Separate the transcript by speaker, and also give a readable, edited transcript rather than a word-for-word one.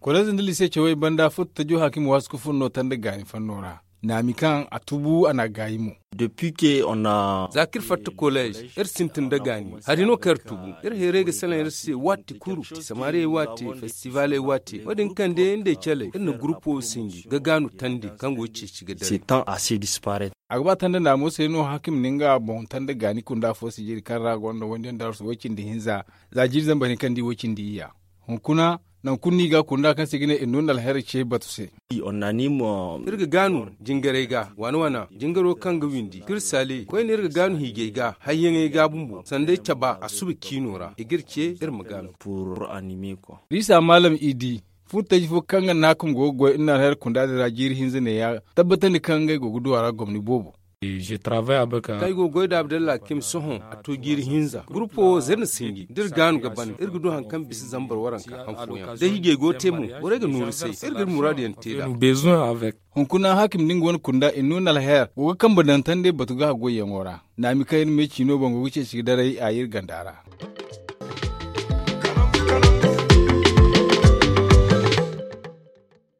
Speaker 1: Kwalazin dili sai cewai banda futta jo hakim wasu kufun no tanda gani fannora. Na mikan a tubu ana gayi mu.
Speaker 2: Depuis que on a
Speaker 3: Zakir fatta college sintin da gani harino kar tubu here ga salan se watti kuru ti samare watti festival watti wadin kan de inde chale in grupo singi ga ganu tandi kan go ci ga dare
Speaker 2: c'est temps assez disparaître.
Speaker 1: Agba tanda na mo sai no hakim ninga bon tanda gani kunda fo si jiri kan rago no wanda dar su wakin di hinza za jirzan bani kan di wakin di iya hunkuna nan kunni ga kunda kan sigine innunal herce batuse
Speaker 2: On anime
Speaker 3: irga ganu jingare ga wana jingaro kan ga windi kirsale ko ne irga ganu hige ga hayyen ga bumbu sande taba asubi kinora igirce irma ganu
Speaker 2: pour animer quoi.
Speaker 1: Risa malam idi futa jifo kanga nakum gogo ina her kunda da jiri hinza ne ya tabbata ni kan ga gogo duwara gwamni bobo.
Speaker 4: Je travaille avec
Speaker 3: kai go goida Abdallah Kim Sohon a to giri hinza grupo zerna singi dir ganu gaban irgudu hankan bisi zambar waranka an foya da hige go temu wore ga nuri sai irgir muradiyan teda
Speaker 4: nous besoin avec
Speaker 1: hunkuna hakim ning won kunda innunal her gogo kan badantan de batu ga goyen wora na mi kayin me chino bango wuce shi dare a yir gandara.